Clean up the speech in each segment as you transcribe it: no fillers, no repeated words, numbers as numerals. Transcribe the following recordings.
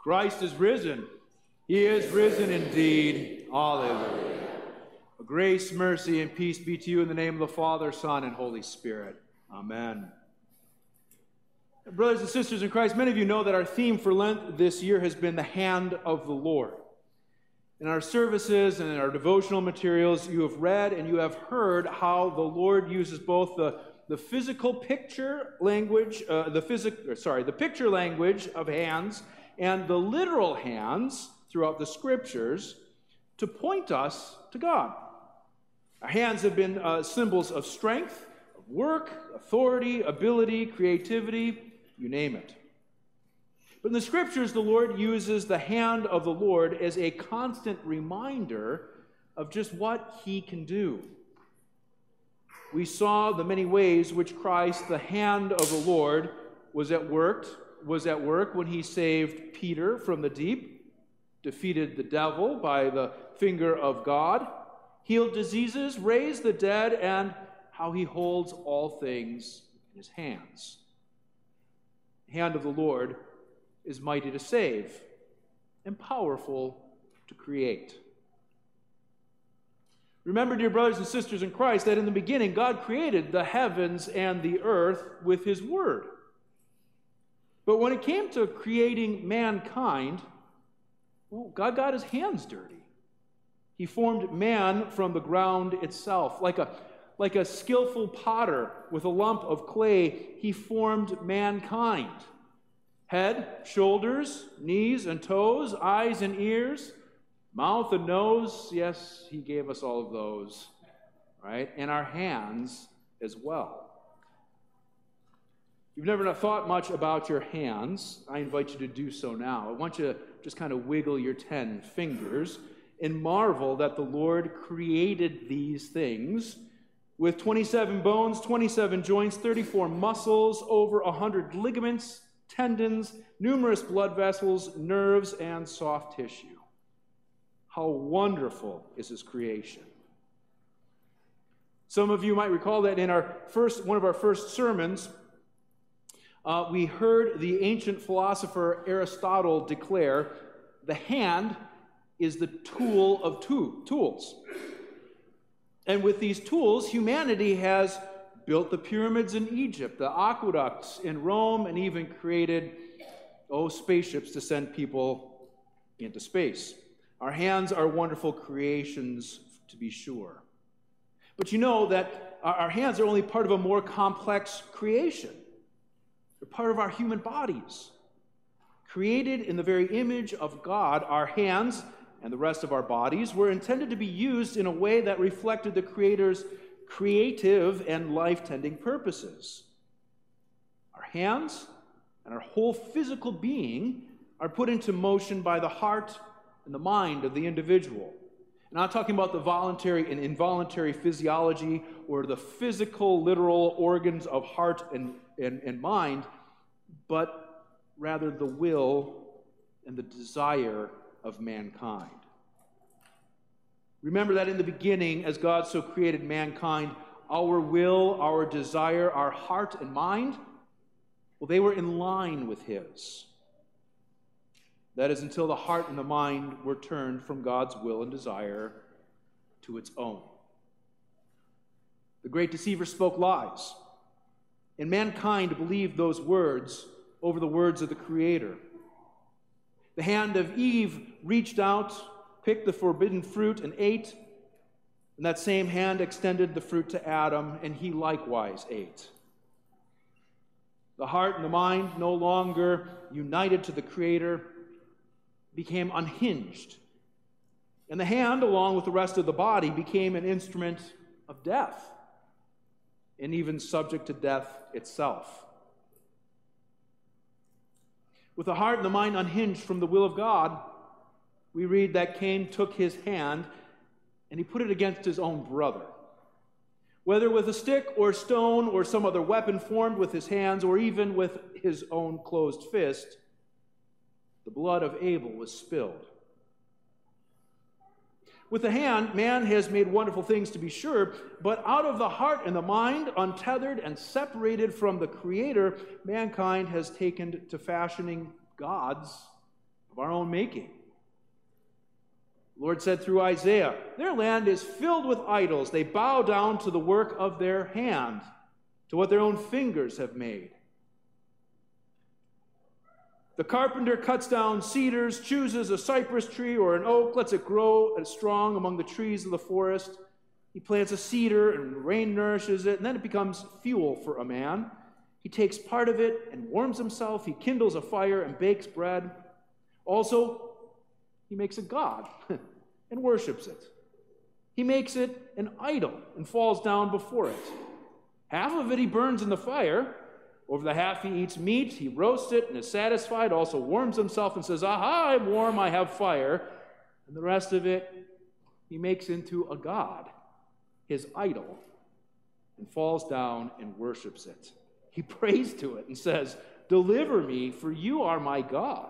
Christ is risen. He is risen indeed. Alleluia. Grace, mercy, and peace be to you in the name of the Father, Son, and Holy Spirit. Amen. Brothers and sisters in Christ, many of you know that our theme for Lent this year has been the hand of the Lord. In our services and in our devotional materials, you have read and you have heard how the Lord uses both the physical picture language, the picture language of hands and the literal hands throughout the Scriptures to point us to God. Our hands have been symbols of strength, of work, authority, ability, creativity, you name it. But in the Scriptures, the Lord uses the hand of the Lord as a constant reminder of just what He can do. We saw the many ways which Christ, the hand of the Lord, was at work when He saved Peter from the deep, defeated the devil by the finger of God, healed diseases, raised the dead, and how He holds all things in His hands. The hand of the Lord is mighty to save and powerful to create. Remember, dear brothers and sisters in Christ, that in the beginning God created the heavens and the earth with His word. But when it came to creating mankind, well, God got His hands dirty. He formed man from the ground itself. Like a skillful potter with a lump of clay, He formed mankind. Head, shoulders, knees and toes, eyes and ears, mouth and nose. Yes, He gave us all of those, right? And our hands as well. If you've never thought much about your hands, I invite you to do so now. I want you to just kind of wiggle your 10 fingers and marvel that the Lord created these things with 27 bones, 27 joints, 34 muscles, over 100 ligaments, tendons, numerous blood vessels, nerves, and soft tissue. How wonderful is His creation. Some of you might recall that in one of our first sermons, we heard the ancient philosopher Aristotle declare, the hand is the tool of tools. And with these tools, humanity has built the pyramids in Egypt, the aqueducts in Rome, and even created, spaceships to send people into space. Our hands are wonderful creations, to be sure. But you know that our hands are only part of a more complex creation. They're part of our human bodies. Created in the very image of God, our hands and the rest of our bodies were intended to be used in a way that reflected the Creator's creative and life-tending purposes. Our hands and our whole physical being are put into motion by the heart and the mind of the individual. I'm not talking about the voluntary and involuntary physiology or the physical, literal organs of heart and mind, but rather the will and the desire of mankind. Remember that in the beginning, as God so created mankind, our will, our desire, our heart and mind, well, they were in line with His. That is, until the heart and the mind were turned from God's will and desire to its own. The great deceiver spoke lies, and mankind believed those words over the words of the Creator. The hand of Eve reached out, picked the forbidden fruit, and ate. And that same hand extended the fruit to Adam, and he likewise ate. The heart and the mind, no longer united to the Creator, became unhinged. And the hand, along with the rest of the body, became an instrument of death, and even subject to death itself. With the heart and the mind unhinged from the will of God, we read that Cain took his hand and he put it against his own brother. Whether with a stick or stone or some other weapon formed with his hands or even with his own closed fist, the blood of Abel was spilled. With the hand, man has made wonderful things, to be sure, but out of the heart and the mind, untethered and separated from the Creator, mankind has taken to fashioning gods of of our own making. The Lord said through Isaiah, their land is filled with idols. They bow down to the work of their hand, to what their own fingers have made. The carpenter cuts down cedars, chooses a cypress tree or an oak, lets it grow strong among the trees of the forest. He plants a cedar and rain nourishes it, and then it becomes fuel for a man. He takes part of it and warms himself. He kindles a fire and bakes bread. Also, he makes a god and worships it. He makes it an idol and falls down before it. Half of it he burns in the fire. Over the half he eats meat, he roasts it and is satisfied, also warms himself and says, aha, I'm warm, I have fire. And the rest of it he makes into a god, his idol, and falls down and worships it. He prays to it and says, deliver me, for you are my God.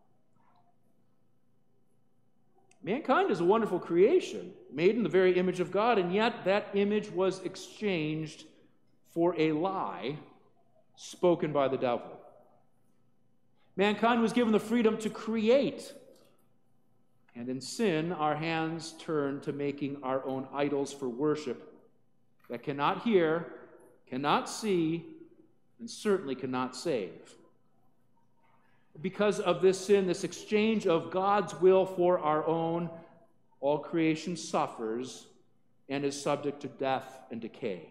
Mankind is a wonderful creation, made in the very image of God, and yet that image was exchanged for a lie spoken by the devil. Mankind was given the freedom to create, and in sin, our hands turn to making our own idols for worship that cannot hear, cannot see, and certainly cannot save. Because of this sin, this exchange of God's will for our own, all creation suffers and is subject to death and decay.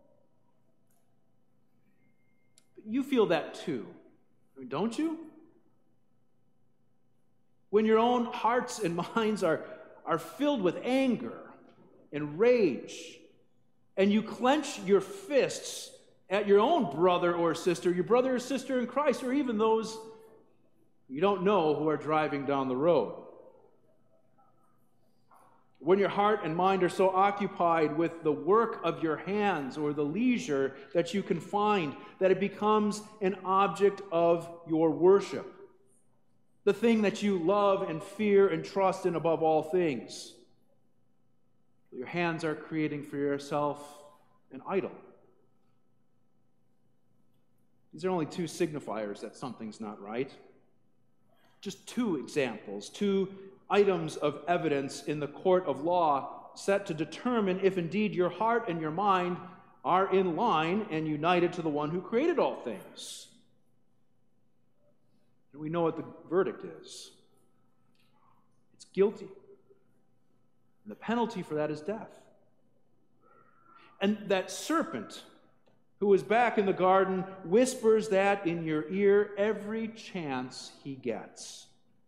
You feel that too, don't you? When your own hearts and minds are filled with anger and rage, and you clench your fists at your own brother or sister, your brother or sister in Christ, or even those you don't know who are driving down the road. When your heart and mind are so occupied with the work of your hands or the leisure that you can find that it becomes an object of your worship, the thing that you love and fear and trust in above all things. Your hands are creating for yourself an idol. These are only two signifiers that something's not right. Just two examples, two items of evidence in the court of law set to determine if indeed your heart and your mind are in line and united to the one who created all things. And we know what the verdict is. It's guilty. And the penalty for that is death. And that serpent who was back in the garden whispers that in your ear every chance he gets.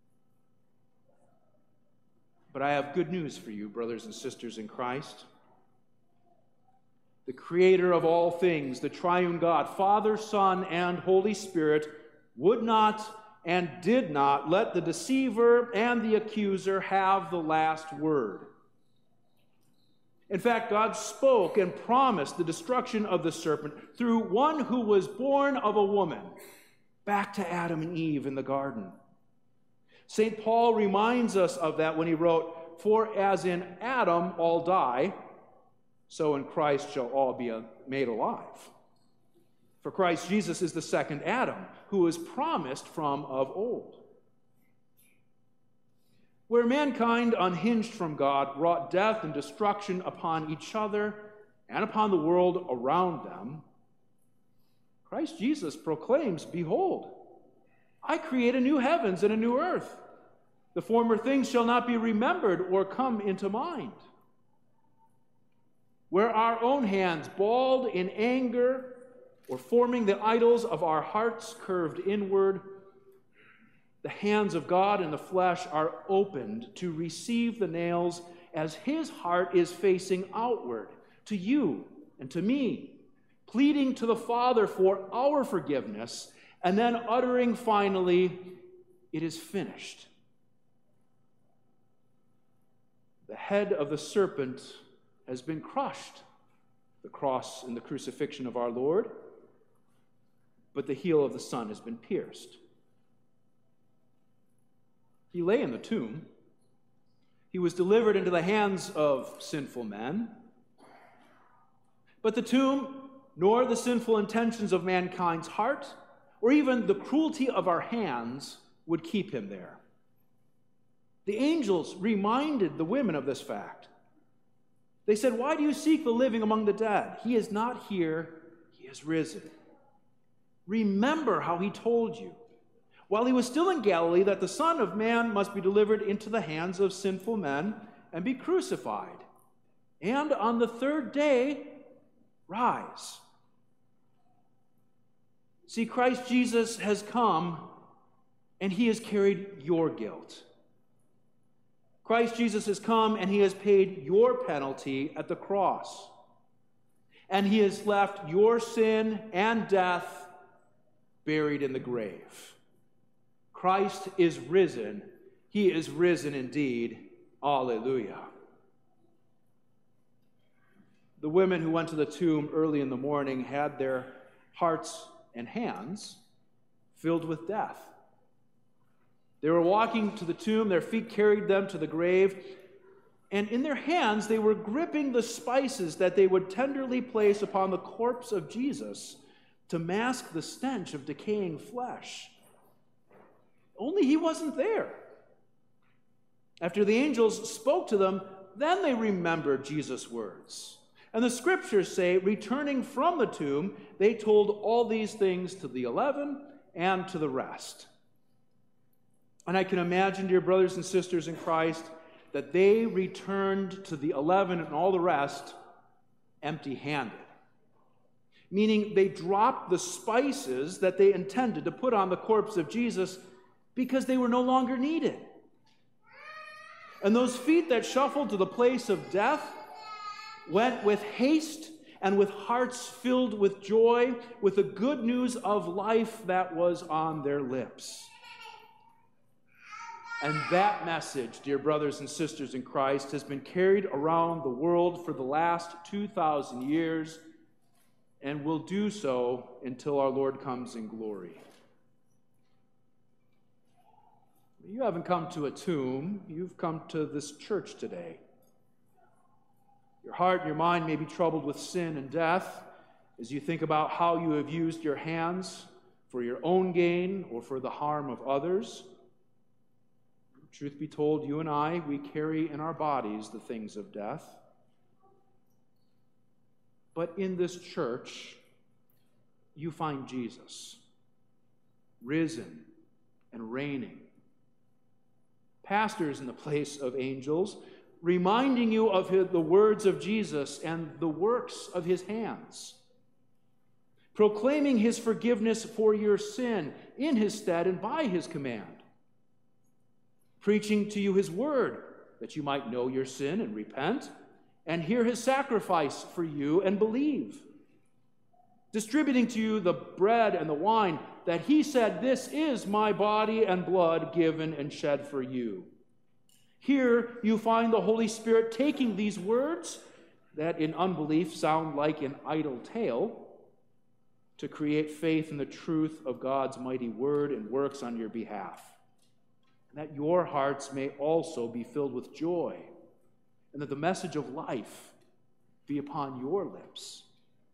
But I have good news for you, brothers and sisters in Christ. The creator of all things, the triune God, Father, Son, and Holy Spirit, would not and did not let the deceiver and the accuser have the last word. In fact, God spoke and promised the destruction of the serpent through one who was born of a woman, back to Adam and Eve in the garden. St. Paul reminds us of that when he wrote, for as in Adam all die, so in Christ shall all be made alive. For Christ Jesus is the second Adam, who was promised from of old. Where mankind, unhinged from God, wrought death and destruction upon each other and upon the world around them, Christ Jesus proclaims, behold, I create a new heavens and a new earth. The former things shall not be remembered or come into mind. Where our own hands, balled in anger or forming the idols of our hearts curved inward, the hands of God in the flesh are opened to receive the nails as his heart is facing outward to you and to me, pleading to the Father for our forgiveness, and then uttering finally, it is finished. The head of the serpent has been crushed, the cross and the crucifixion of our Lord, but the heel of the Son has been pierced. He lay in the tomb. He was delivered into the hands of sinful men. But the tomb, nor the sinful intentions of mankind's heart, or even the cruelty of our hands, would keep him there. The angels reminded the women of this fact. They said, "Why do you seek the living among the dead? He is not here, he is risen. Remember how he told you, while he was still in Galilee, that the Son of Man must be delivered into the hands of sinful men and be crucified, and on the third day rise." See, Christ Jesus has come, and he has carried your guilt. Christ Jesus has come, and he has paid your penalty at the cross. And he has left your sin and death buried in the grave. Christ is risen. He is risen indeed. Alleluia. The women who went to the tomb early in the morning had their hearts and hands filled with death. They were walking to the tomb, their feet carried them to the grave, and in their hands they were gripping the spices that they would tenderly place upon the corpse of Jesus to mask the stench of decaying flesh. Only he wasn't there. After the angels spoke to them, then they remembered Jesus' words. And the scriptures say, returning from the tomb, they told all these things to the 11 and to the rest. And I can imagine, dear brothers and sisters in Christ, that they returned to the 11 and all the rest empty-handed. Meaning they dropped the spices that they intended to put on the corpse of Jesus because they were no longer needed. And those feet that shuffled to the place of death went with haste and with hearts filled with joy, with the good news of life that was on their lips. And that message, dear brothers and sisters in Christ, has been carried around the world for the last 2,000 years and will do so until our Lord comes in glory. You haven't come to a tomb, you've come to this church today. Your heart and your mind may be troubled with sin and death as you think about how you have used your hands for your own gain or for the harm of others. Truth be told, you and I, we carry in our bodies the things of death. But in this church, you find Jesus, risen and reigning. Pastors in the place of angels, reminding you of the words of Jesus and the works of his hands. Proclaiming his forgiveness for your sin in his stead and by his command. Preaching to you his word, that you might know your sin and repent, and hear his sacrifice for you and believe. Distributing to you the bread and the wine, that he said, "This is my body and blood given and shed for you." Here you find the Holy Spirit taking these words, that in unbelief sound like an idle tale, to create faith in the truth of God's mighty word and works on your behalf. That your hearts may also be filled with joy, and that the message of life be upon your lips.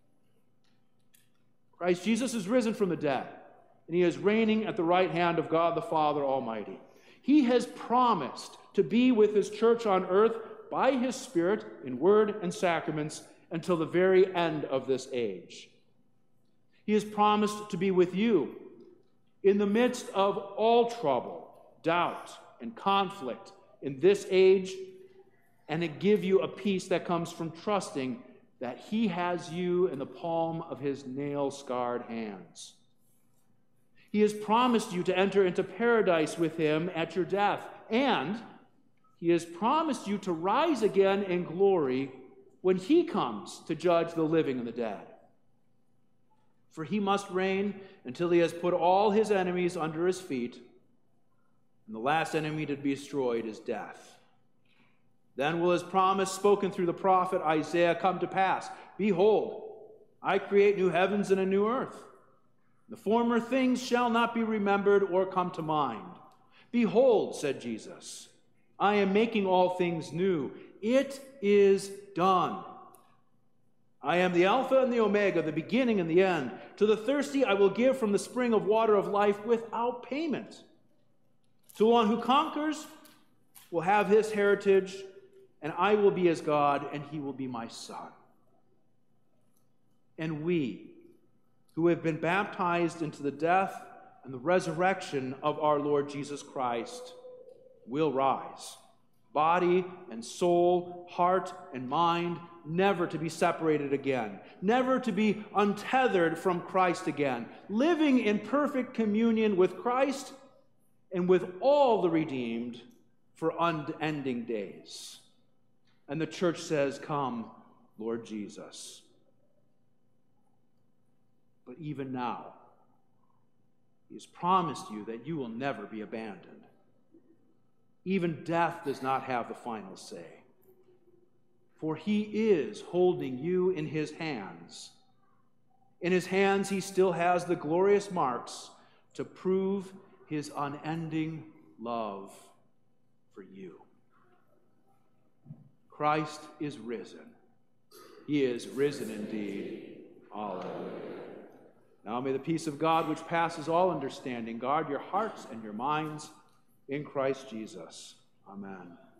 Christ Jesus is risen from the dead, and he is reigning at the right hand of God the Father Almighty. He has promised to be with his church on earth by his Spirit in word and sacraments until the very end of this age. He has promised to be with you in the midst of all trouble, doubt, and conflict in this age, and to give you a peace that comes from trusting that he has you in the palm of his nail-scarred hands. He has promised you to enter into paradise with him at your death, and he has promised you to rise again in glory when he comes to judge the living and the dead. For he must reign until he has put all his enemies under his feet, and the last enemy to be destroyed is death. Then will his promise spoken through the prophet Isaiah come to pass. Behold, I create new heavens and a new earth. The former things shall not be remembered or come to mind. Behold, said Jesus, I am making all things new. It is done. I am the Alpha and the Omega, the beginning and the end. To the thirsty I will give from the spring of water of life without payment. To the one who conquers, will have his heritage, and I will be his God, and he will be my son. And we, who have been baptized into the death and the resurrection of our Lord Jesus Christ, will rise, body and soul, heart and mind, never to be separated again, never to be untethered from Christ again, living in perfect communion with Christ and with all the redeemed for unending days. And the church says, "Come, Lord Jesus." But even now, he has promised you that you will never be abandoned. Even death does not have the final say, for he is holding you in his hands. In his hands, he still has the glorious marks to prove his unending love for you. Christ is risen. He is risen indeed. Hallelujah. Now may the peace of God, which passes all understanding, guard your hearts and your minds in Christ Jesus. Amen.